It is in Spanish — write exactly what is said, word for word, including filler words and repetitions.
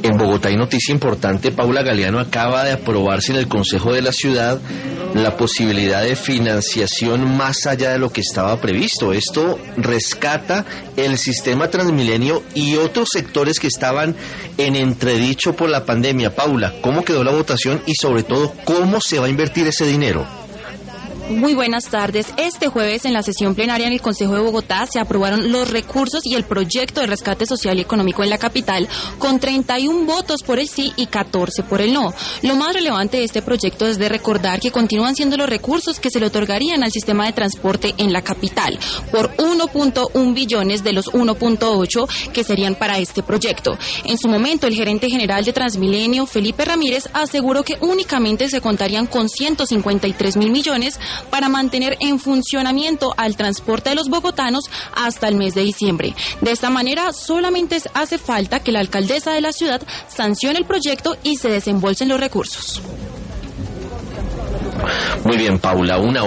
En Bogotá hay noticia importante. Paula Galeano, acaba de aprobarse en el Consejo de la Ciudad la posibilidad de financiación más allá de lo que estaba previsto. Esto rescata el sistema Transmilenio y otros sectores que estaban en entredicho por la pandemia. Paula, ¿cómo quedó la votación y sobre todo cómo se va a invertir ese dinero? Muy buenas tardes. Este jueves en la sesión plenaria en el Consejo de Bogotá se aprobaron los recursos y el proyecto de rescate social y económico en la capital con treinta y un votos por el sí y catorce por el no. Lo más relevante de este proyecto es de recordar que continúan siendo los recursos que se le otorgarían al sistema de transporte en la capital por uno punto uno billones de los uno punto ocho que serían para este proyecto. En su momento, el gerente general de Transmilenio, Felipe Ramírez, aseguró que únicamente se contarían con ciento cincuenta y tres mil millones para mantener en funcionamiento al transporte de los bogotanos hasta el mes de diciembre. De esta manera, solamente hace falta que la alcaldesa de la ciudad sancione el proyecto y se desembolsen los recursos. Muy bien, Paula, una